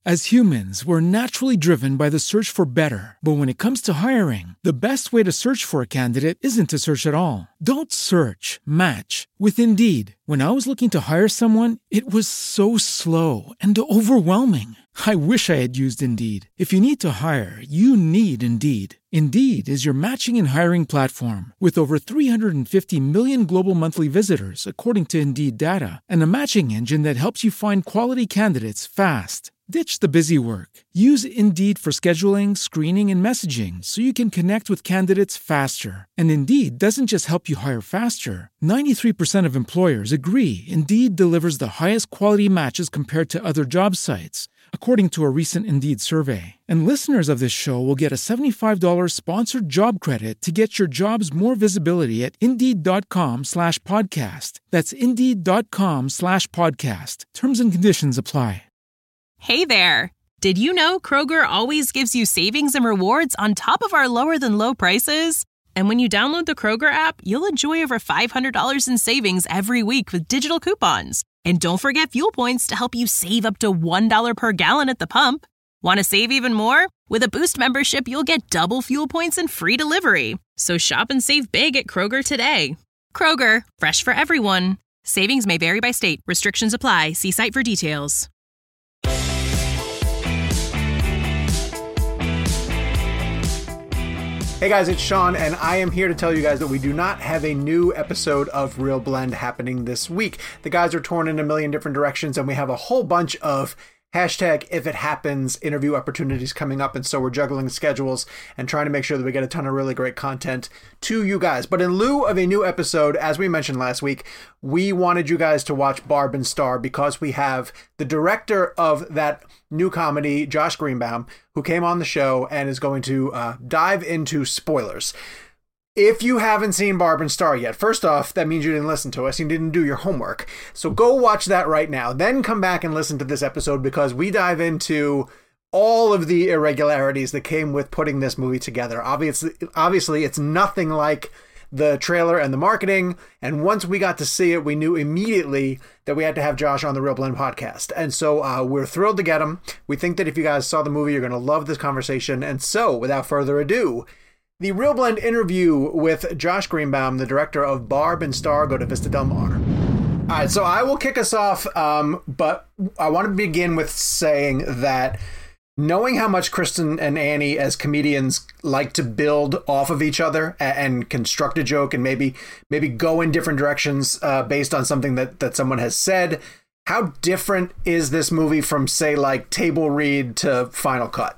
As humans, we're naturally driven by the search for better. But when it comes to hiring, the best way to search for a candidate isn't to search at all. Don't search, match with Indeed. When I was looking to hire someone, it was so slow and overwhelming. I wish I had used Indeed. If you need to hire, you need Indeed. Indeed is your matching and hiring platform with over 350 million global monthly visitors, according to Indeed data, and a matching engine that helps you find quality candidates fast. Ditch the busy work. Use Indeed for scheduling, screening, and messaging so you can connect with candidates faster. And Indeed doesn't just help you hire faster. 93% of employers agree Indeed delivers the highest quality matches compared to other job sites, according to a recent Indeed survey. And listeners of this show will get a $75 sponsored job credit to get your jobs more visibility at Indeed.com/podcast. That's Indeed.com/podcast. Terms and conditions apply. Hey there! Did you know Kroger always gives you savings and rewards on top of our lower-than-low prices? And when you download the Kroger app, you'll enjoy over $500 in savings every week with digital coupons. And don't forget fuel points to help you save up to $1 per gallon at the pump. Want to save even more? With a Boost membership, you'll get double fuel points and free delivery. So shop and save big at Kroger today. Kroger, fresh for everyone. Savings may vary by state. Restrictions apply. See site for details. Hey guys, it's Sean, and I am here to tell you guys that we do not have a new episode of Real Blend happening this week. The guys are torn in a million different directions, and we have a whole bunch of hashtag if it happens interview opportunities coming up, and so we're juggling schedules and trying to make sure that we get a ton of really great content to you guys. But in lieu of a new episode, as we mentioned last week, we wanted you guys to watch Barb and Star because we have the director of that new comedy, Josh Greenbaum, who came on the show and is going to dive into spoilers. If you haven't seen Barb and Star yet, first off, that means you didn't listen to us. You didn't do your homework. So go watch that right now. Then come back and listen to this episode because we dive into all of the irregularities that came with putting this movie together. Obviously, it's nothing like the trailer and the marketing. And once we got to see it, we knew immediately that we had to have Josh on the Real Blend podcast. And so we're thrilled to get him. We think that if you guys saw the movie, you're going to love this conversation. And so without further ado, the Real Blend interview with Josh Greenbaum, the director of Barb and Star Go to Vista Del Mar. All right, so I will kick us off, but I want to begin with saying that knowing how much Kristen and Annie as comedians like to build off of each other and construct a joke and maybe go in different directions based on something that someone has said, how different is this movie from, say, like Table Read to Final Cut?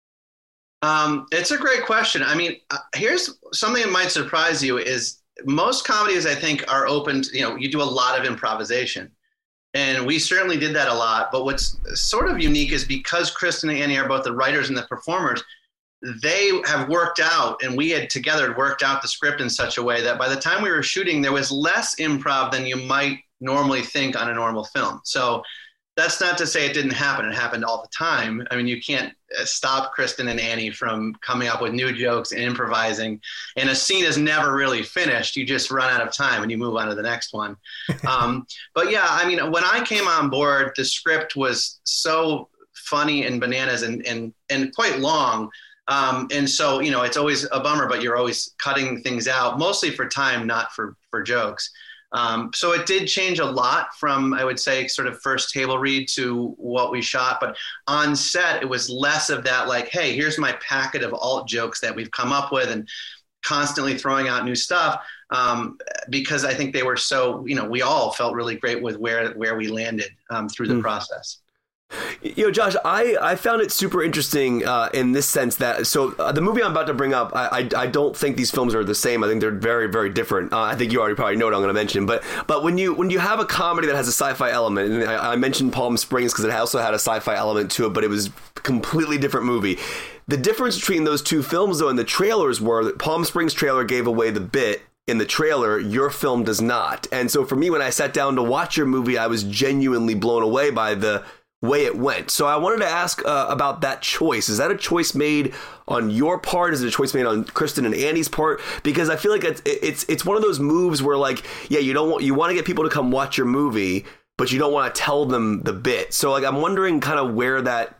It's a great question. I mean, here's something that might surprise you is most comedies, I think, are open to, you do a lot of improvisation. And we certainly did that a lot. But what's sort of unique is because Kristen and Annie are both the writers and the performers, they have worked out, and we had together worked out the script in such a way that by the time we were shooting, there was less improv than you might normally think on a normal film. So that's not to say it didn't happen. It happened all the time. I mean, you can't stop Kristen and Annie from coming up with new jokes and improvising. And a scene is never really finished. You just run out of time and you move on to the next one. But yeah, I mean, when I came on board, the script was so funny and bananas and quite long. And so, it's always a bummer, but you're always cutting things out, mostly for time, not for jokes. So it did change a lot from, I would say, sort of first table read to what we shot. But on set, it was less of that, like, hey, here's my packet of alt jokes that we've come up with and constantly throwing out new stuff. Because I think they were so, we all felt really great with where we landed through the process. Josh, I found it super interesting in this sense that the movie I'm about to bring up, I don't think these films are the same. I think they're very, very different. I think you already probably know what I'm going to mention. But when you have a comedy that has a sci-fi element, and I mentioned Palm Springs because it also had a sci-fi element to it, but it was a completely different movie. The difference between those two films, though, in the trailers were that Palm Springs trailer gave away the bit. In the trailer, your film does not. And so for me, when I sat down to watch your movie, I was genuinely blown away by the way it went. So I wanted to ask about that choice. Is that a choice made on your part? Is it a choice made on Kristen and Annie's part? Because I feel like it's one of those moves where, like, yeah, you want to get people to come watch your movie, but you don't want to tell them the bit. So like I'm wondering kind of where that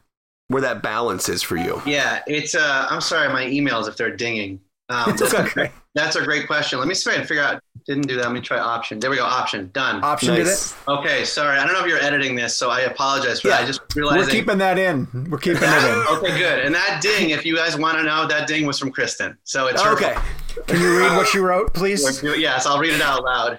where that balance is for you. Yeah, it's I'm sorry, my emails if they're dinging. It's okay. That's a great question. Let me see if I can figure out. Didn't do that. Let me try option. There we go. Option done. Option Nice. did it. Okay, sorry. I don't know if you're editing this, so I apologize for that. I just realized We're keeping that in. We're keeping it in. Okay, good. And that ding, if you guys want to know, that ding was from Kristen. So it's her Okay. fault. Can you read what she wrote, please? Yes, I'll read it out loud.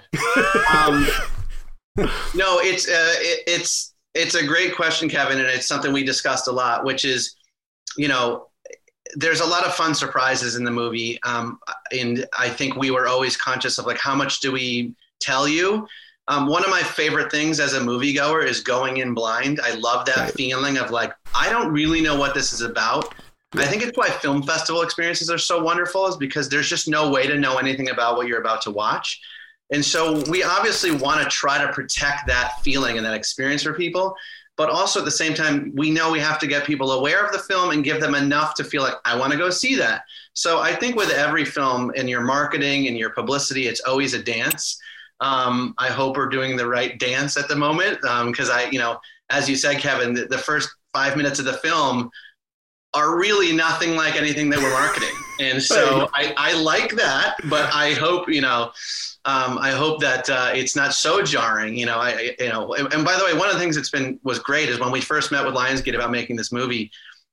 No, it's a great question, Kevin, and it's something we discussed a lot, which is, you know, there's a lot of fun surprises in the movie. And I think we were always conscious of like, how much do we tell you? One of my favorite things as a moviegoer is going in blind. I love that feeling of like, I don't really know what this is about. I think it's why film festival experiences are so wonderful, is because there's just no way to know anything about what you're about to watch. And so we obviously want to try to protect that feeling and that experience for people. But also at the same time, we know we have to get people aware of the film and give them enough to feel like, I want to go see that. So I think with every film, in your marketing and your publicity, it's always a dance. I hope we're doing the right dance at the moment, because as you said, Kevin, the first 5 minutes of the film are really nothing like anything that we're marketing. And so I like that, but I hope, I hope that it's not so jarring, and by the way, one of the things was great is when we first met with Lionsgate about making this movie,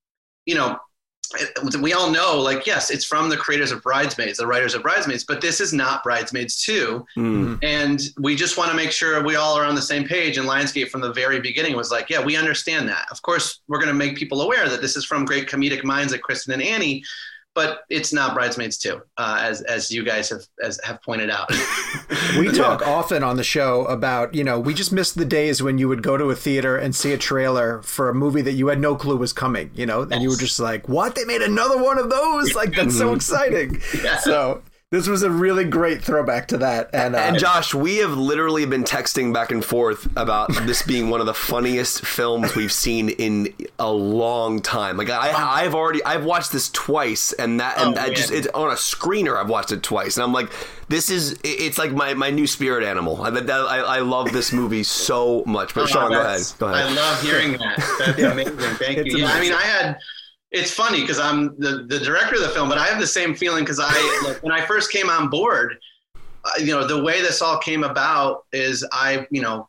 we all know, like, yes, it's from the creators of Bridesmaids, the writers of Bridesmaids, but this is not Bridesmaids 2. Mm. And we just want to make sure we all are on the same page. And Lionsgate from the very beginning was like, yeah, we understand that. Of course, we're going to make people aware that this is from great comedic minds like Kristen and Annie, but it's not Bridesmaids 2, as you guys have pointed out. We talk often on the show about, we just missed the days when you would go to a theater and see a trailer for a movie that you had no clue was coming, and you were just like, what? They made another one of those? Like, that's so exciting. Yeah. So this was a really great throwback to that. And Josh, we have literally been texting back and forth about this being one of the funniest films we've seen in a long time. Like I've watched this twice, and it's on a screener. I've watched it twice, and I'm like, it's like my new spirit animal. I love this movie so much. But Sean, go ahead. I love hearing that. That's amazing. Thank you. Yeah, it's funny because I'm the director of the film, but I have the same feeling because when I first came on board, the way this all came about is I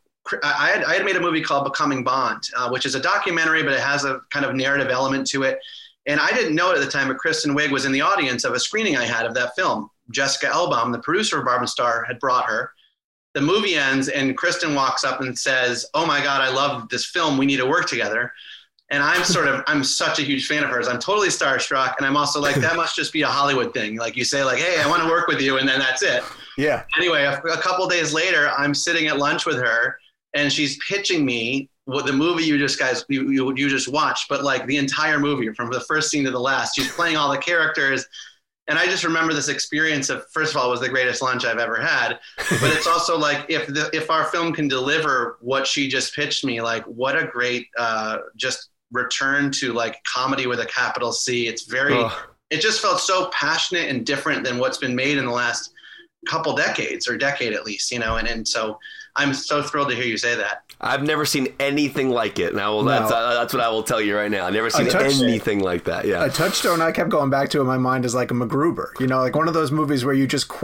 had made a movie called Becoming Bond, which is a documentary, but it has a kind of narrative element to it. And I didn't know it at the time, but Kristen Wiig was in the audience of a screening I had of that film. Jessica Elbaum, the producer of Barb and Star, had brought her. The movie ends and Kristen walks up and says, "Oh my God, I love this film. We need to work together." And I'm such a huge fan of hers. I'm totally starstruck. And I'm also like, that must just be a Hollywood thing. Like you say, like, hey, I want to work with you. And then that's it. Yeah. Anyway, a couple of days later, I'm sitting at lunch with her and she's pitching me what the movie you just watched, but like the entire movie from the first scene to the last. She's playing all the characters. And I just remember this experience of, first of all, it was the greatest lunch I've ever had. But it's also like, if our film can deliver what she just pitched me, like what a great just return to like comedy with a capital C. It's it just felt so passionate and different than what's been made in the last couple decades, or decade at least, and so I'm so thrilled to hear you say that. I've never seen anything like it. Now, that's what I will tell you right now. I've never seen anything like that. Yeah, a touchstone I kept going back to in my mind is like a MacGruber. Like one of those movies where you just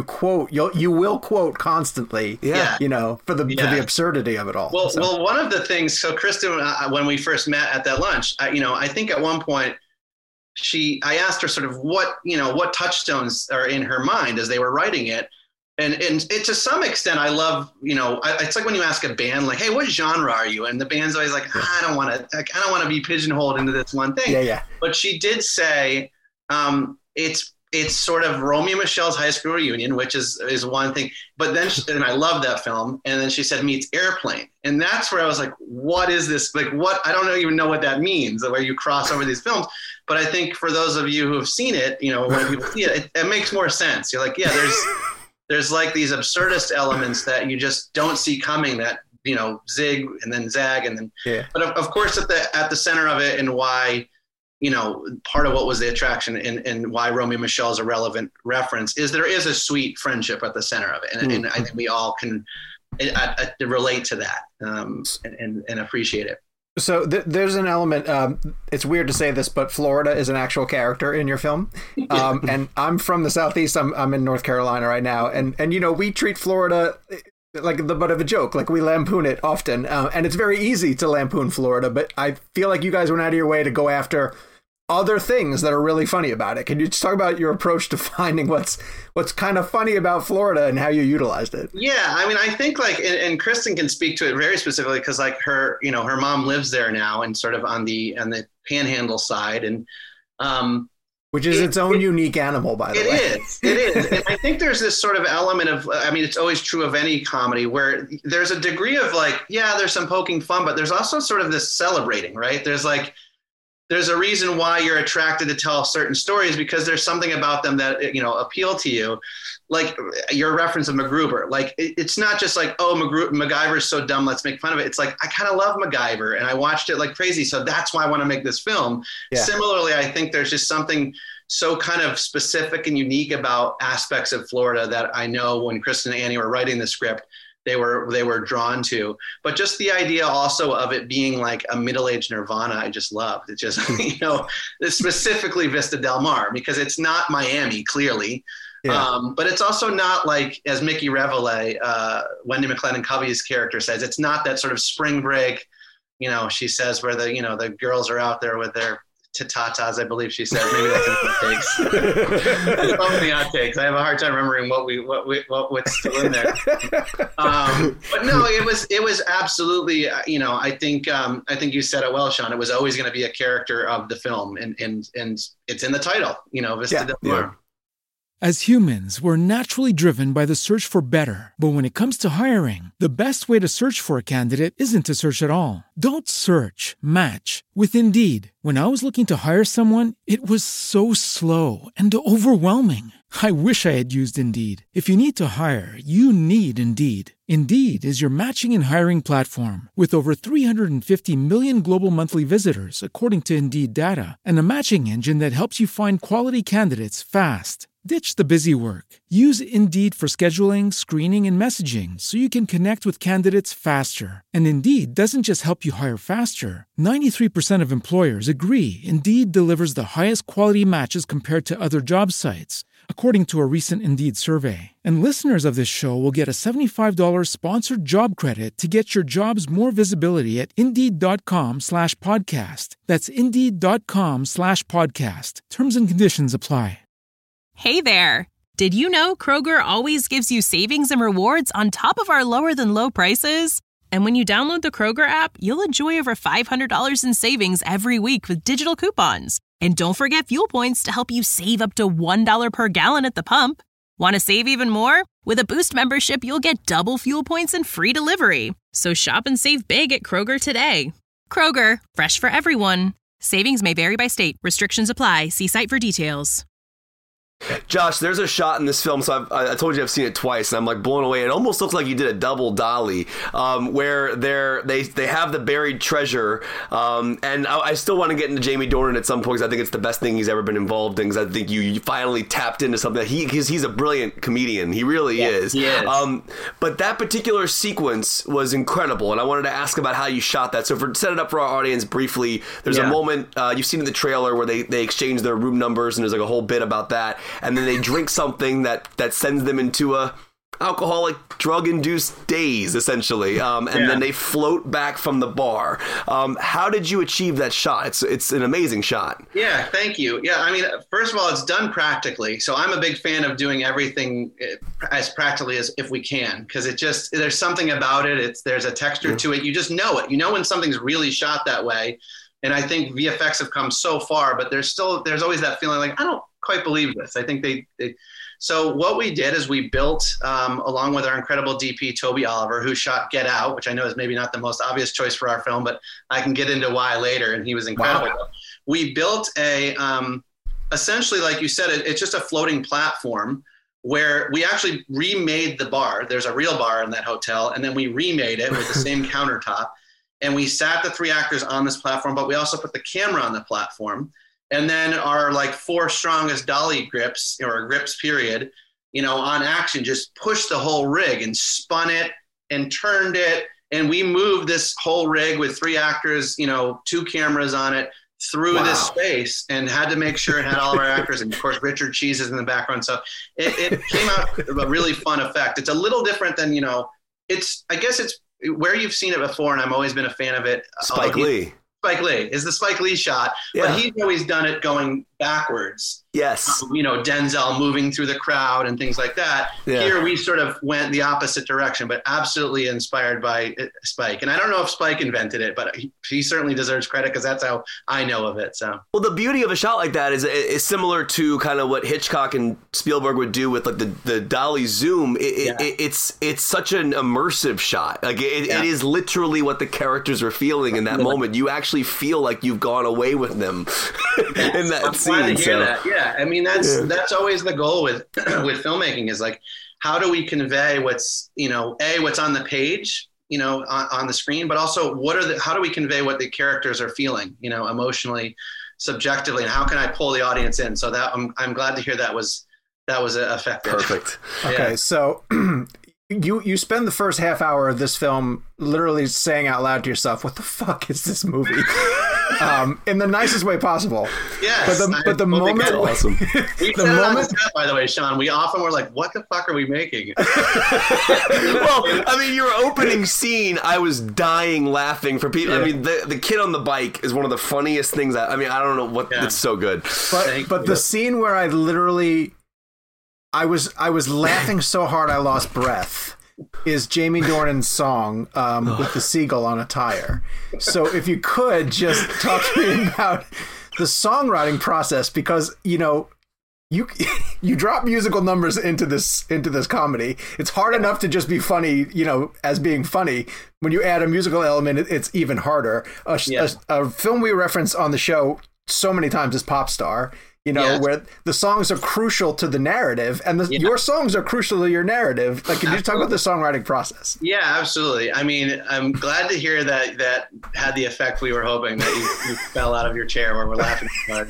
you will quote constantly. Yeah. For the absurdity of it all. Well, one of the things. So Kristen, when we first met at that lunch, I think at one point I asked her sort of what touchstones are in her mind as they were writing it. And it, to some extent, I love, it's like when you ask a band, like, hey, what genre are you? And the band's always like, I don't want to be pigeonholed into this one thing. Yeah. But she did say, it's sort of Romeo and Michelle's high school reunion, which is one thing. But then, and I love that film. And then she said, meets Airplane. And that's where I was like, what is this? Like, what? I don't even know what that means, where you cross over these films. But I think for those of you who have seen it, when people see it, it makes more sense. You're like, yeah, there's like these absurdist elements that you just don't see coming, that, zig and then zag. And then, But of course, at the center of it, and why, part of what was the attraction and why Romeo and Michelle is a relevant reference, is there is a sweet friendship at the center of it. And I think we all can relate to that and appreciate it. So there's an element, it's weird to say this, but Florida is an actual character in your film. And I'm from the Southeast. I'm in North Carolina right now. And we treat Florida like the butt of a joke. Like, we lampoon it often. And it's very easy to lampoon Florida, but I feel like you guys went out of your way to go after other things that are really funny about it. Can you just talk about your approach to finding what's kind of funny about Florida and how you utilized it? Yeah, I mean, I think and Kristen can speak to it very specifically because like her mom lives there now and sort of on the Panhandle side, and which is its own unique animal, by the way. It is. And I think there's this sort of element of, I mean, it's always true of any comedy where there's a degree of like, yeah, there's some poking fun, but there's also sort of this celebrating, right? There's a reason why you're attracted to tell certain stories because there's something about them that, appeal to you. Like your reference of MacGruber. Like, it's not just like, oh, MacGyver's so dumb, let's make fun of it. It's like, I kind of love MacGyver and I watched it like crazy. So that's why I want to make this film. Yeah. Similarly, I think there's just something so kind of specific and unique about aspects of Florida that I know when Kristen and Annie were writing the script, they were drawn to. But just the idea also of it being like a middle-aged Nirvana, I just loved. It just, specifically Vista Del Mar, because it's not Miami, clearly. Yeah. But it's also not like, as Mickey Reveille, Wendy McLennan-Covey's character says, it's not that sort of spring break, she says, where the girls are out there with their tatas, I believe she said. Maybe that's in the hot takes. That's probably hot takes. I have a hard time remembering what's still in there. But no, it was absolutely. I think you said it well, Sean. It was always going to be a character of the film, and it's in the title. Vista Del Mar. Yeah. As humans, we're naturally driven by the search for better. But when it comes to hiring, the best way to search for a candidate isn't to search at all. Don't search, match with Indeed. When I was looking to hire someone, it was so slow and overwhelming. I wish I had used Indeed. If you need to hire, you need Indeed. Indeed is your matching and hiring platform with over 350 million global monthly visitors, according to Indeed data, and a matching engine that helps you find quality candidates fast. Ditch the busy work. Use Indeed for scheduling, screening, and messaging so you can connect with candidates faster. And Indeed doesn't just help you hire faster. 93% of employers agree Indeed delivers the highest quality matches compared to other job sites, according to a recent Indeed survey. And listeners of this show will get a $75 sponsored job credit to get your jobs more visibility at Indeed.com/podcast. That's Indeed.com/podcast. Terms and conditions apply. Hey there! Did you know Kroger always gives you savings and rewards on top of our lower-than-low prices? And when you download the Kroger app, you'll enjoy over $500 in savings every week with digital coupons. And don't forget fuel points to help you save up to $1 per gallon at the pump. Want to save even more? With a Boost membership, you'll get double fuel points and free delivery. So shop and save big at Kroger today. Kroger, fresh for everyone. Savings may vary by state. Restrictions apply. See site for details. Josh, there's a shot in this film, so I told you I've seen it twice, and I'm like blown away. It almost looks like you did a double dolly, where they have the buried treasure, and I still want to get into Jamie Dornan at some point because I think it's the best thing he's ever been involved in, because I think you finally tapped into something that he's a brilliant comedian. He really is. He is. But that particular sequence was incredible, and I wanted to ask about how you shot that. So set it up for our audience briefly, there's a moment, you've seen in the trailer where they exchange their room numbers, and there's like a whole bit about that. And then they drink something that sends them into a alcoholic, drug-induced daze, essentially. Then they float back from the bar. How did you achieve that shot? It's an amazing shot. Yeah, thank you. Yeah, I mean, first of all, it's done practically. So I'm a big fan of doing everything as practically as if we can, because there's something about it. There's a texture to it. You just know it. You know when something's really shot that way. And I think VFX have come so far, but there's always that feeling like, I don't quite believe this. I think so what we did is we built, along with our incredible DP, Toby Oliver, who shot Get Out, which I know is maybe not the most obvious choice for our film, but I can get into why later, and he was incredible. Wow. We built essentially, like you said, it's just a floating platform where we actually remade the bar. There's a real bar in that hotel, and then we remade it with the same countertop. And we sat the three actors on this platform, but we also put the camera on the platform. And then our like 4 strongest dolly grips, or grips period, on action, just pushed the whole rig and spun it and turned it And we moved this whole rig with 3 actors, 2 cameras on it through this space, and had to make sure it had all of our actors. And of course, Richard Cheese is in the background. So it came out a really fun effect. It's a little different than, I guess it's where you've seen it before. And I've always been a fan of it. Spike Lee is the Spike Lee shot, but he's always done it going backwards. Yes. Denzel moving through the crowd and things like that. Yeah. Here we sort of went the opposite direction, but absolutely inspired by Spike. And I don't know if Spike invented it, but he certainly deserves credit because that's how I know of it. So, well, the beauty of a shot like that is similar to kind of what Hitchcock and Spielberg would do with like the dolly zoom. It's such an immersive shot. Like it is literally what the characters are feeling in that moment. You actually feel like you've gone away with them in that scene. Glad to hear that. Yeah. I mean, that's always the goal with filmmaking is like, how do we convey what's, what's on the page, on the screen, but also how do we convey what the characters are feeling, emotionally, subjectively, and how can I pull the audience in? So that I'm glad to hear that was effective. Perfect. Okay. So you spend the first half hour of this film literally saying out loud to yourself, what the fuck is this movie? In the nicest way possible. Yes. But the moment, awesome. We said it on the set, by the way, Sean. We often were like, "What the fuck are we making?" Well, I mean, your opening scene, I was dying laughing for people. Yeah. I mean, the kid on the bike is one of the funniest things. I don't know what. It's so good. But the scene where I literally, I was laughing so hard I lost breath, is Jamie Dornan's song with the seagull on a tire. So if you could just talk to me about the songwriting process, because you drop musical numbers into this comedy. It's hard enough to just be funny, as being funny. When you add a musical element, it's even harder. A film we reference on the show so many times is Pop Star. Where the songs are crucial to the narrative, and your songs are crucial to your narrative. Like, can you talk about the songwriting process? Yeah, absolutely. I mean, I'm glad to hear that had the effect we were hoping, that you fell out of your chair where we're laughing so hard.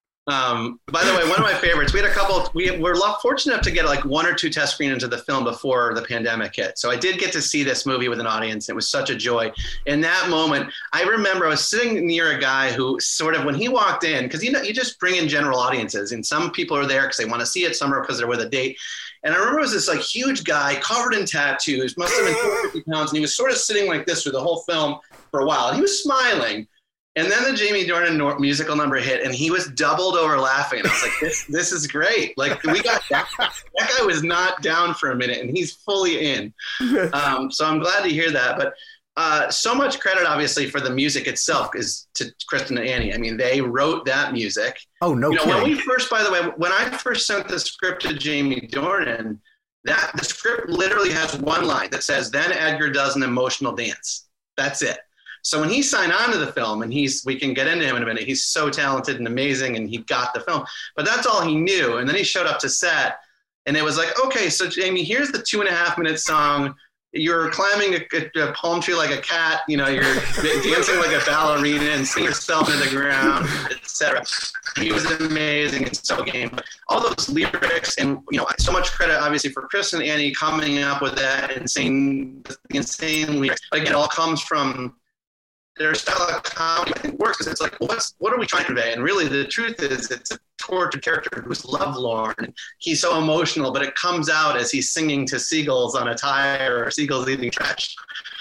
By the way, one of my favorites, we had a couple, we're fortunate enough to get like 1 or 2 test screenings of the film before the pandemic hit. So I did get to see this movie with an audience. It was such a joy. In that moment, I remember I was sitting near a guy who sort of, when he walked in, because you just bring in general audiences, and some people are there because they want to see it, some are because they're with a date. And I remember it was this like huge guy covered in tattoos, must have been 250 pounds, and he was sort of sitting like this through the whole film for a while. And he was smiling. And then the Jamie Dornan musical number hit, and he was doubled over laughing. And I was like, this is great. Like, we got that guy was not down for a minute, and he's fully in. So I'm glad to hear that. But so much credit, obviously, for the music itself is to Kristen and Annie. I mean, they wrote that music. Oh, no kidding. When I first sent the script to Jamie Dornan, the script literally has one line that says, "Then Edgar does an emotional dance." That's it. So when he signed on to the film, and we can get into him in a minute, he's so talented and amazing, and he got the film. But that's all he knew. And then he showed up to set, and it was like, okay, so Jamie, here's the 2.5-minute song. You're climbing a palm tree like a cat. You're dancing like a ballerina and sing yourself into the ground, etc. He was amazing and so game. All those lyrics, and so much credit, obviously, for Chris and Annie coming up with that insane lyrics. Again, it all comes from their style of comedy. I think works because it's like, what are we trying to convey? And really, the truth is, it's a tortured character who's lovelorn. He's so emotional, but it comes out as he's singing to seagulls on a tire or seagulls eating trash.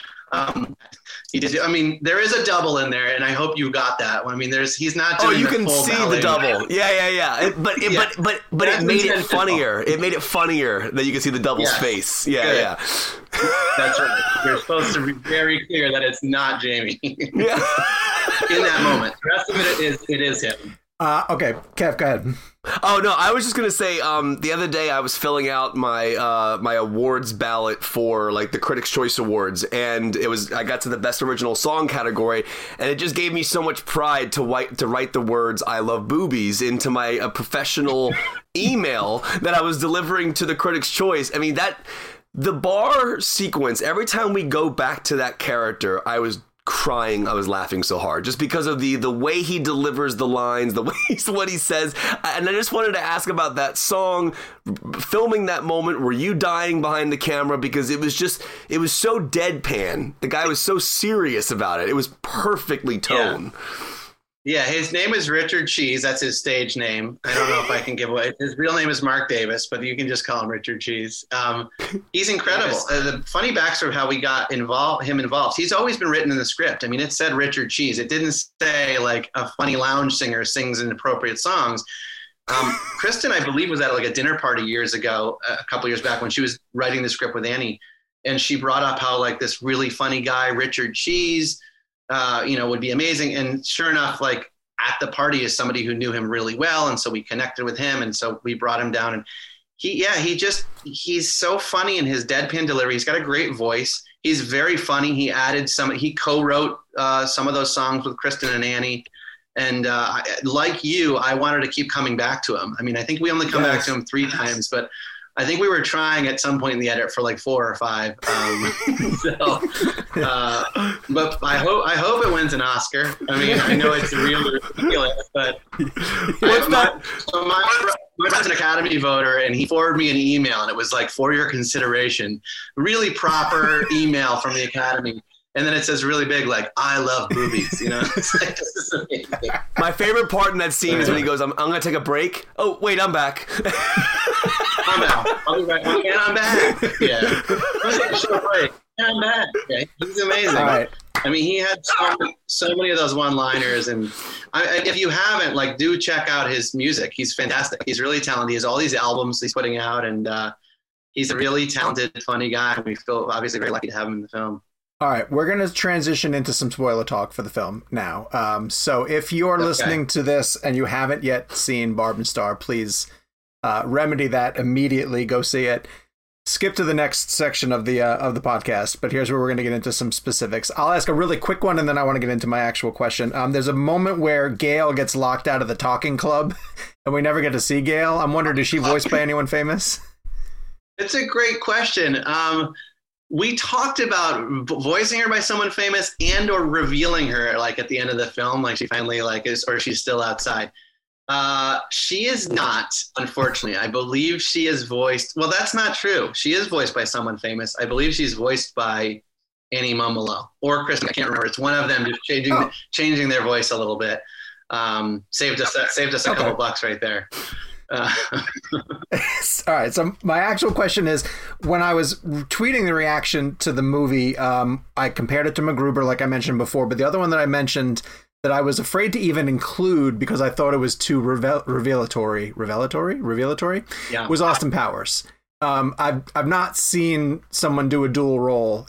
There is a double in there, and I hope you got that. I mean, he's not doing. Oh, you can see the double. Yeah. But it made it funnier. It made it funnier that you can see the double's face. Yeah. That's right. You're supposed to be very clear that it's not Jamie. Yeah. In that moment, the rest of it is him. Okay, Kev, go ahead. Oh no, I was just gonna say. The other day I was filling out my my awards ballot for like the Critics' Choice Awards, and I got to the Best Original Song category, and it just gave me so much pride to write the words "I love boobies" into my professional email that I was delivering to the Critics' Choice. I mean, the bar sequence. Every time we go back to that character, I was crying. I was laughing so hard just because of the way he delivers the lines, the way what he says. And I just wanted to ask about that song, filming that moment. Were you dying behind the camera? Because it was so deadpan. The guy was so serious about it. It was perfectly toned. Yeah, his name is Richard Cheese. That's his stage name. I don't know if I can give away. His real name is Mark Davis, but you can just call him Richard Cheese. He's incredible. The funny backstory of how we got him involved. He's always been written in the script. I mean, it said Richard Cheese. It didn't say like a funny lounge singer sings inappropriate songs. Kristen, I believe, was at like a dinner party years ago, a couple years back when she was writing the script with Annie, and she brought up how like this really funny guy, Richard Cheese, would be amazing. And sure enough, like at the party is somebody who knew him really well. And so we connected with him. And so we brought him down, and he's so funny in his deadpan delivery. He's got a great voice. He's very funny. He co-wrote some of those songs with Kristen and Annie. And like you, I wanted to keep coming back to him. I mean, I think we only come back to him 3 times, but I think we were trying at some point in the edit for like 4 or 5. But I hope it wins an Oscar. I mean, I know it's ridiculous, but my brother's an Academy voter, and he forwarded me an email, and it was like, for your consideration, really proper email from the Academy. And then it says really big, like, I love boobies, you know? It's like, this is amazing. My favorite part in that scene is when he goes, I'm going to take a break. Oh, wait, I'm back. I'm out. I'll be right back. And I'm back. Yeah. Let's take a short break. And I'm back. Yeah. He's amazing. All right. I mean, he had so many of those one-liners. And if you haven't, like, do check out his music. He's fantastic. He's really talented. He has all these albums he's putting out. And he's a really talented, funny guy. We feel obviously very lucky to have him in the film. All right, we're going to transition into some spoiler talk for the film now. So if you're listening to this and you haven't yet seen Barb and Star, please remedy that immediately. Go see it. Skip to the next section of the podcast. But here's where we're going to get into some specifics. I'll ask a really quick one, and then I want to get into my actual question. There's a moment where Gail gets locked out of the talking club, and we never get to see Gail. I'm wondering, is she voiced by anyone famous? It's a great question. We talked about voicing her by someone famous and or revealing her like at the end of the film, like she finally like is, or she's still outside. She is not, unfortunately. I believe she is voiced. Well, that's not true. She is voiced by someone famous. I believe she's voiced by Annie Mumolo or Kristen. I can't remember. It's one of them just changing their voice a little bit. Saved us a couple bucks right there. All right, so my actual question is, when I was tweeting the reaction to the movie, I compared it to MacGruber, like I mentioned before, but the other one that I mentioned that I was afraid to even include because I thought it was too revelatory was Austin Powers. I've not seen someone do a dual role,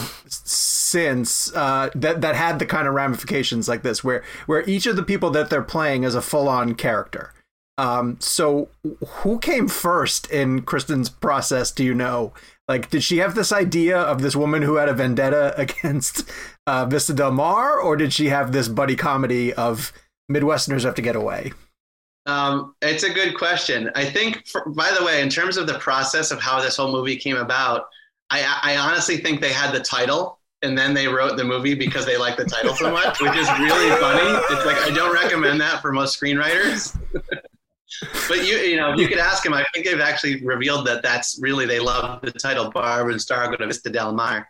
since that had the kind of ramifications like this, where each of the people that they're playing is a full-on character. So who came first in Kristen's process? Do you know? Like, did she have this idea of this woman who had a vendetta against Vista Del Mar, or did she have this buddy comedy of Midwesterners have to get away? It's a good question. I think, by the way, in terms of the process of how this whole movie came about, I honestly think they had the title and then they wrote the movie because they liked the title so much, which is really funny. It's like, I don't recommend that for most screenwriters. But you could ask him. I think they've actually revealed that that's really, they love the title Barb and Star Go to Vista Del Mar.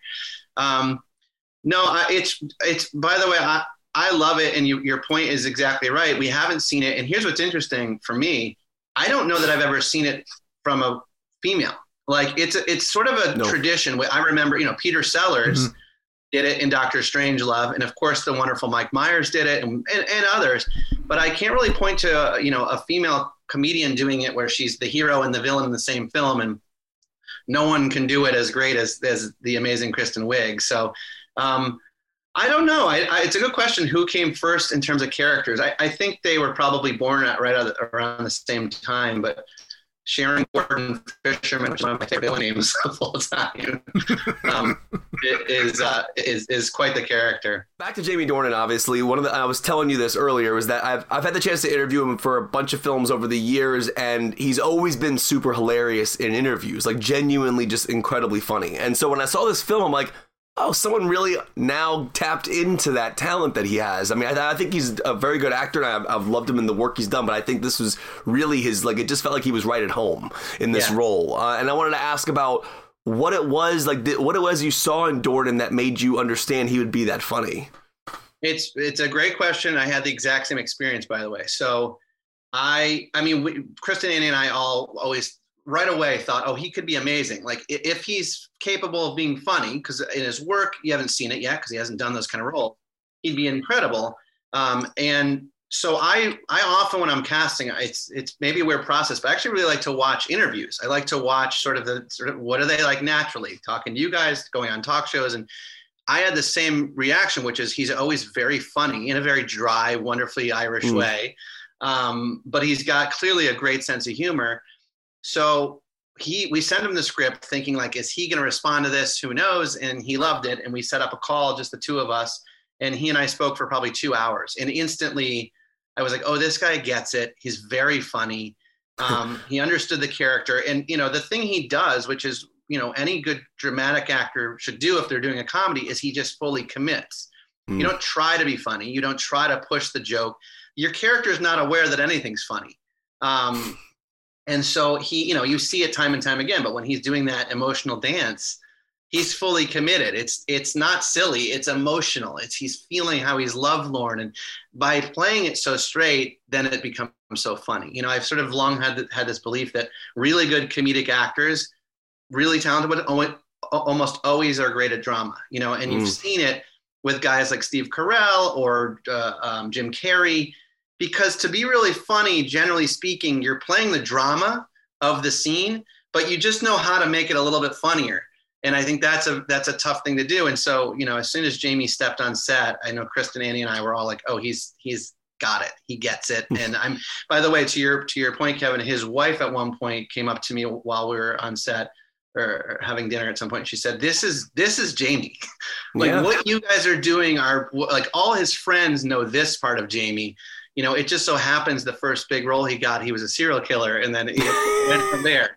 It's by the way, I love it, and your point is exactly right. We haven't seen it, and here's what's interesting for me. I don't know that I've ever seen it from a female. Like it's sort of a tradition. I remember, Peter Sellers did it in Doctor Strangelove, and of course the wonderful Mike Myers did it, and others. But I can't really point to a female comedian doing it where she's the hero and the villain in the same film, and no one can do it as great as the amazing Kristen Wiig. So I don't know. It's a good question. Who came first in terms of characters? I think they were probably born around the same time, but Sharon Gordon Fisherman, which is one of my favorite names of all time, is quite the character. Back to Jamie Dornan, obviously. I was telling you this earlier, was that I've had the chance to interview him for a bunch of films over the years, and he's always been super hilarious in interviews, like genuinely just incredibly funny. And so when I saw this film, I'm like, oh, someone really now tapped into that talent that he has. I mean, I think he's a very good actor, and I've loved him in the work he's done, but I think this was really his, like, it just felt like he was right at home in this role. And I wanted to ask about what it was, like, what it was you saw in Dornan that made you understand he would be that funny. It's a great question. I had the exact same experience, by the way. So I mean, Kristen, Annie, and I all always right away thought, oh, he could be amazing. Like, if he's capable of being funny, because in his work, you haven't seen it yet because he hasn't done those kind of roles, he'd be incredible. And so I often, when I'm casting, it's maybe a weird process, but I actually really like to watch interviews. I like to watch sort of what are they like naturally, talking to you guys, going on talk shows. And I had the same reaction, which is he's always very funny in a very dry, wonderfully Irish way. But he's got clearly a great sense of humor. So we sent him the script thinking, like, is he going to respond to this? Who knows? And he loved it. And we set up a call, just the two of us. And he and I spoke for probably 2 hours. And instantly I was like, oh, this guy gets it. He's very funny. He understood the character. And, the thing he does, which is, any good dramatic actor should do if they're doing a comedy, is he just fully commits. You don't try to be funny. You don't try to push the joke. Your character is not aware that anything's funny. And so he, you see it time and time again, but when he's doing that emotional dance, he's fully committed. It's not silly. It's emotional. He's feeling how he's lovelorn. And by playing it so straight, then it becomes so funny. I've sort of long had this belief that really good comedic actors, really talented, but almost always are great at drama, and you've seen it with guys like Steve Carell or Jim Carrey. Because to be really funny, generally speaking, you're playing the drama of the scene, but you just know how to make it a little bit funnier. And I think that's a tough thing to do. And so, as soon as Jamie stepped on set, I know Kristen, Annie, and I were all like, oh, he's got it. He gets it. And by the way, to your point, Kevin, his wife at one point came up to me while we were on set or having dinner at some point. She said, this is Jamie. What you guys are doing are like, all his friends know this part of Jamie. It just so happens the first big role he got, he was a serial killer, and then it went from there.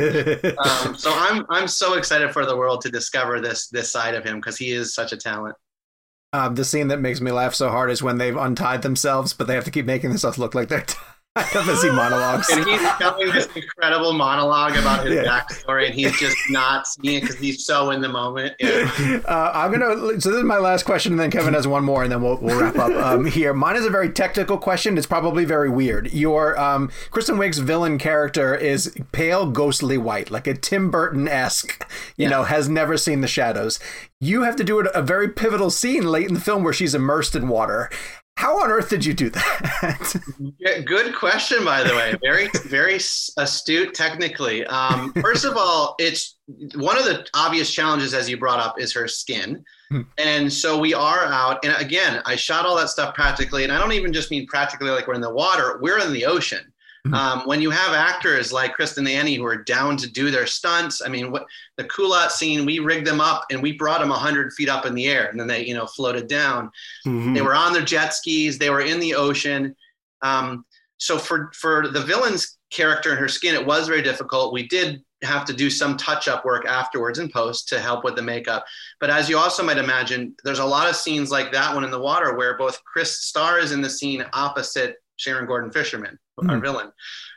So I'm so excited for the world to discover this side of him, because he is such a talent. The scene that makes me laugh so hard is when they've untied themselves, but they have to keep making themselves look like they're I love to see monologues. And he's telling this incredible monologue about his backstory, and he's just not seeing it because he's so in the moment. Yeah. So this is my last question, and then Kevin has one more, and then we'll wrap up here. Mine is a very technical question. It's probably very weird. Your Kristen Wiig's villain character is pale, ghostly white, like a Tim Burton-esque, has never seen the shadows. You have to do a very pivotal scene late in the film where she's immersed in water. How on earth did you do that? Yeah, good question, by the way. Very, very astute technically. First of all, it's one of the obvious challenges, as you brought up, is her skin. And so we are out. And again, I shot all that stuff practically. And I don't even just mean practically like we're in the water. We're in the ocean. When you have actors like Kristen and Annie who are down to do their stunts, I mean, the Kulat scene, we rigged them up and we brought them 100 feet up in the air, and then they, floated down. They were on their jet skis. They were in the ocean. So for the villain's character and her skin, it was very difficult. We did have to do some touch-up work afterwards in post to help with the makeup. But as you also might imagine, there's a lot of scenes like that one in the water where both Chris Starr is in the scene opposite Sharon Gordon Fisherman, our villain.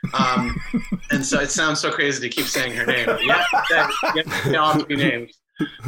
And so it sounds so crazy to keep saying her name. All three names.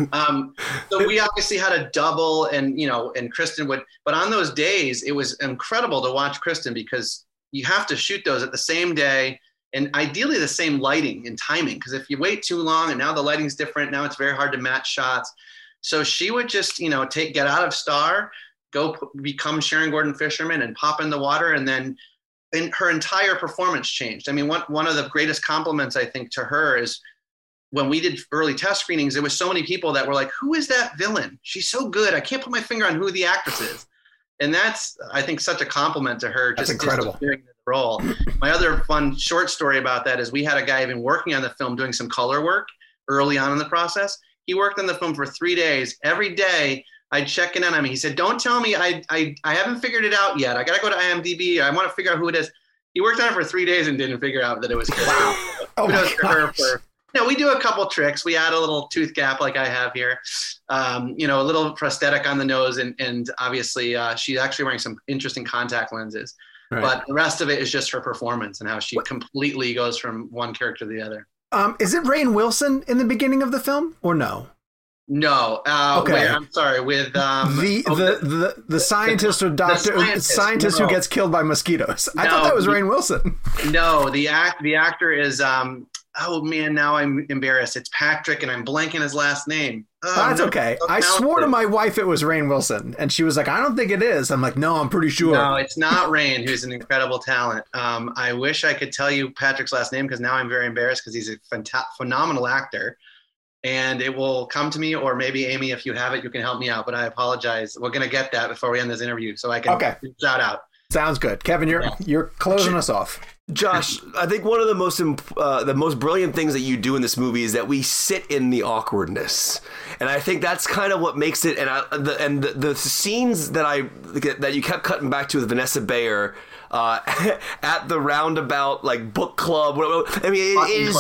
So we obviously had a double, and Kristen would, but on those days, it was incredible to watch Kristen, because you have to shoot those at the same day and ideally the same lighting and timing. Because if you wait too long and now the lighting's different, now it's very hard to match shots. So she would just, get out of Star, go become Sharon Gordon Fisherman and pop in the water, and then her entire performance changed. I mean, one of the greatest compliments I think to her is when we did early test screenings, there was so many people that were like, who is that villain? She's so good. I can't put my finger on who the actress is. And that's, I think, such a compliment to her. That's incredible. Just the role. My other fun short story about that is we had a guy even working on the film doing some color work early on in the process. He worked on the film for 3 days. Every day, I'd check in on him. He said, don't tell me I haven't figured it out yet. I got to go to IMDb. I want to figure out who it is. He worked on it for 3 days and didn't figure out that it was Kristen. Wow. Kudos to her No, we do a couple tricks. We add a little tooth gap like I have here, a little prosthetic on the nose, and obviously she's actually wearing some interesting contact lenses. Right. But the rest of it is just her performance and how she completely goes from one character to the other. Is it Rainn Wilson in the beginning of the film or no? No. Okay. I'm sorry. With the scientist or doctor, scientist who gets killed by mosquitoes. I thought that was Rainn Wilson. No, the actor is. Oh man, now I'm embarrassed. It's Patrick, and I'm blanking his last name. That's okay. I swore to my wife it was Rainn Wilson, and she was like, "I don't think it is." I'm like, "No, I'm pretty sure." No, it's not Rainn, who's an incredible talent. I wish I could tell you Patrick's last name because now I'm very embarrassed because he's a phenomenal actor. And it will come to me, or maybe Amy, if you have it, you can help me out. But I apologize. We're gonna get that before we end this interview, so I can shout out. Sounds good, Kevin. You're closing us off. Josh, I think one of the most brilliant things that you do in this movie is that we sit in the awkwardness, and I think that's kind of what makes it. And the scenes that you kept cutting back to with Vanessa Bayer at the roundabout, like book club. I mean,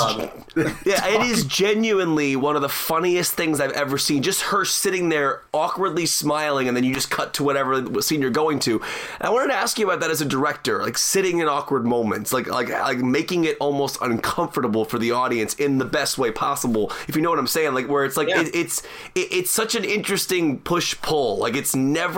it is genuinely one of the funniest things I've ever seen. Just her sitting there awkwardly smiling, and then you just cut to whatever scene you're going to. And I wanted to ask you about that as a director, like sitting in awkward moments, like making it almost uncomfortable for the audience in the best way possible, if you know what I'm saying. Like where it's like it's such an interesting push pull. Like it's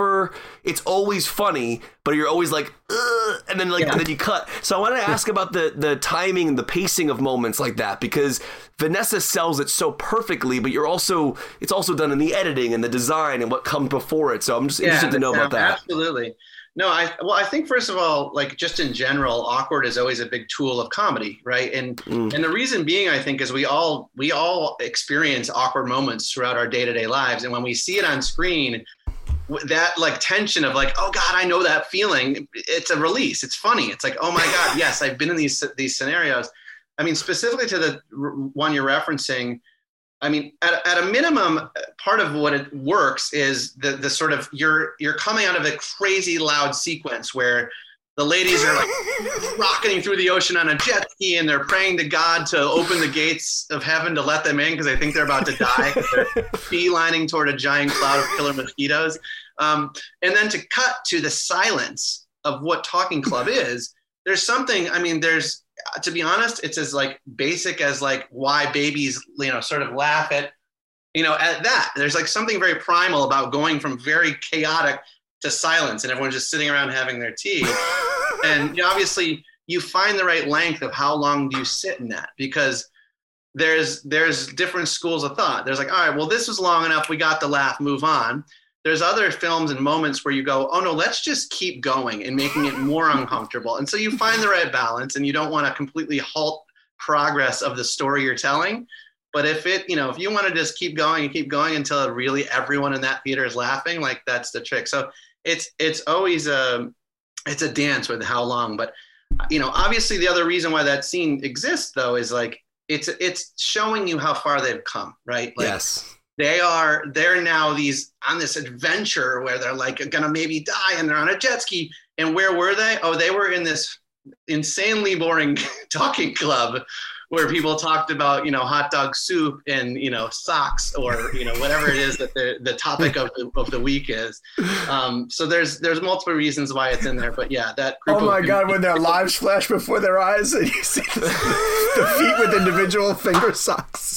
always funny, but you're always like, ugh, and then and then you cut. So I wanted to ask about the timing and the pacing of moments like that, because Vanessa sells it so perfectly, but it's also done in the editing and the design and what comes before it. So I'm just interested to know about that. Absolutely. No, I think first of all, like just in general, awkward is always a big tool of comedy, right? And the reason being, I think, is we all experience awkward moments throughout our day-to-day lives, and when we see it on screen, that like tension of like, oh God, I know that feeling. It's a release. It's funny. It's like, oh my God, yes, I've been in these scenarios. I mean, specifically to the one you're referencing, I mean, at a minimum, part of what it works is the sort of you're coming out of a crazy loud sequence where the ladies are like rocketing through the ocean on a jet ski, and they're praying to God to open the gates of heaven to let them in because they think they're about to die. They're beelining toward a giant cloud of killer mosquitoes. And then to cut to the silence of what Talking Club is, there's something, I mean, to be honest, it's as like basic as like why babies, sort of laugh at that. There's like something very primal about going from very chaotic to silence, and everyone's just sitting around having their tea. And obviously you find the right length of how long do you sit in that, because there's different schools of thought. There's like, all right, well, this was long enough. We got the laugh, move on. There's other films and moments where you go, oh no, let's just keep going and making it more uncomfortable. And so you find the right balance, and you don't want to completely halt progress of the story you're telling. But if you want to just keep going until really everyone in that theater is laughing, like that's the trick. So it's always it's a dance with how long. But obviously the other reason why that scene exists though is like it's showing you how far they've come, right? Like, yes. They're now on this adventure where they're like gonna maybe die, and they're on a jet ski. And where were they? Oh, they were in this insanely boring talking club where people talked about hot dog soup and socks, or whatever it is that the topic of the week is. So there's multiple reasons why it's in there, but yeah, that group oh my God, when their lives flash before their eyes and you see the feet with individual finger socks.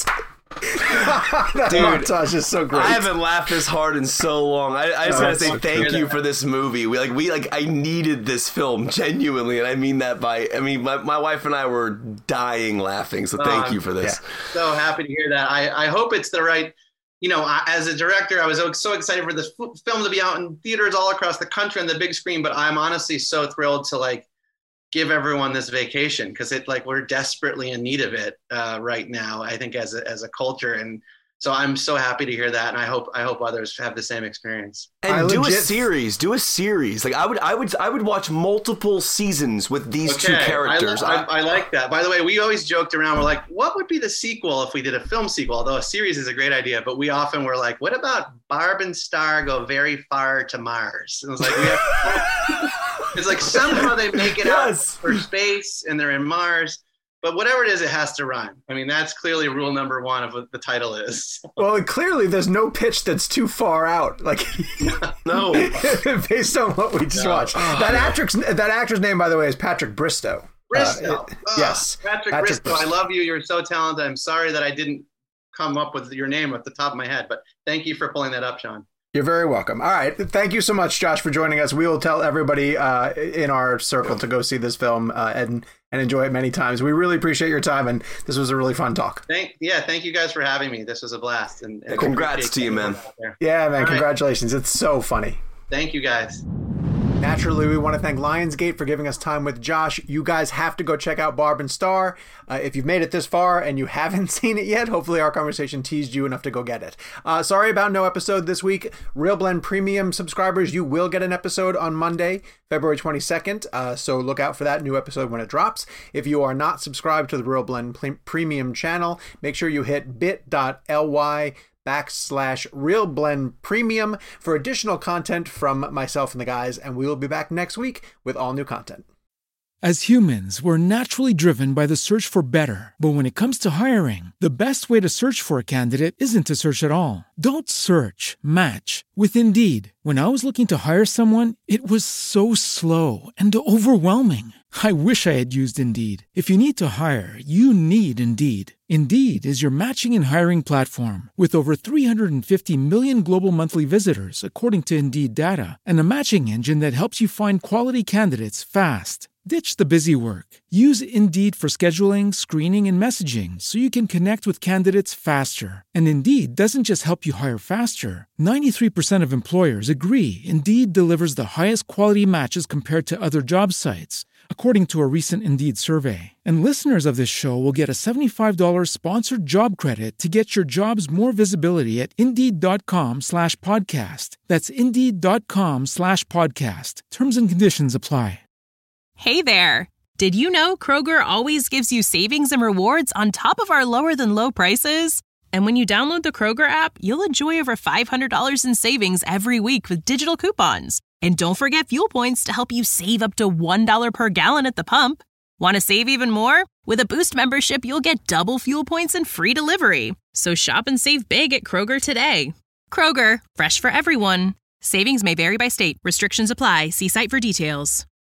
That montage is so great. I haven't laughed this hard in so long. I just gotta say thank you for this movie. I needed this film genuinely, and I mean that my wife and I were dying laughing. So thank you for this. Yeah. So happy to hear that. I hope it's the right. As a director, I was so excited for this film to be out in theaters all across the country on the big screen. But I'm honestly so thrilled to give everyone this vacation, because we're desperately in need of it right now, I think, as a culture. And so I'm so happy to hear that, and I hope others have the same experience. And do a series. Like I would watch multiple seasons with these two characters. I like that. By the way, we always joked around. We're like, what would be the sequel if we did a film sequel? Although a series is a great idea, but we often were like, what about Barb and Star go very far to Mars? And it was like it's like somehow they make it out for space and they're in Mars. But whatever it is, it has to rhyme. I mean, that's clearly rule number one of what the title is. Well, clearly there's no pitch that's too far out. Like, No. based on what we just watched. That actor's name, by the way, is Patrick Bristow. Bristow. Yes. Patrick Bristow. I love you. You're so talented. I'm sorry that I didn't come up with your name at the top of my head, but thank you for pulling that up, Sean. You're very welcome. All right. Thank you so much, Josh, for joining us. We will tell everybody in our circle to go see this film and enjoy it many times. We really appreciate your time, and this was a really fun talk. Thank you guys for having me. This was a blast. And Congrats to you, man. Yeah, man. All Congratulations. Right. It's so funny. Thank you, guys. Naturally, we want to thank Lionsgate for giving us time with Josh. You guys have to go check out Barb and Star. If you've made it this far and you haven't seen it yet, hopefully our conversation teased you enough to go get it. Sorry about no episode this week. Real Blend Premium subscribers, you will get an episode on Monday, February 22nd. So look out for that new episode when it drops. If you are not subscribed to the Real Blend Premium channel, make sure you hit bit.ly/Real Blend Premium for additional content from myself and the guys, and we will be back next week with all new content. As humans, we're naturally driven by the search for better. But when it comes to hiring, the best way to search for a candidate isn't to search at all. Don't search, match with Indeed. When I was looking to hire someone, it was so slow and overwhelming. I wish I had used Indeed. If you need to hire, you need Indeed. Indeed is your matching and hiring platform with over 350 million global monthly visitors, according to Indeed data, and a matching engine that helps you find quality candidates fast. Ditch the busy work. Use Indeed for scheduling, screening, and messaging so you can connect with candidates faster. And Indeed doesn't just help you hire faster. 93% of employers agree Indeed delivers the highest quality matches compared to other job sites, according to a recent Indeed survey. And listeners of this show will get a $75 sponsored job credit to get your jobs more visibility at Indeed.com/podcast. That's Indeed.com/podcast. Terms and conditions apply. Hey there! Did you know Kroger always gives you savings and rewards on top of our lower-than-low prices? And when you download the Kroger app, you'll enjoy over $500 in savings every week with digital coupons. And don't forget fuel points to help you save up to $1 per gallon at the pump. Want to save even more? With a Boost membership, you'll get double fuel points and free delivery. So shop and save big at Kroger today. Kroger, fresh for everyone. Savings may vary by state. Restrictions apply. See site for details.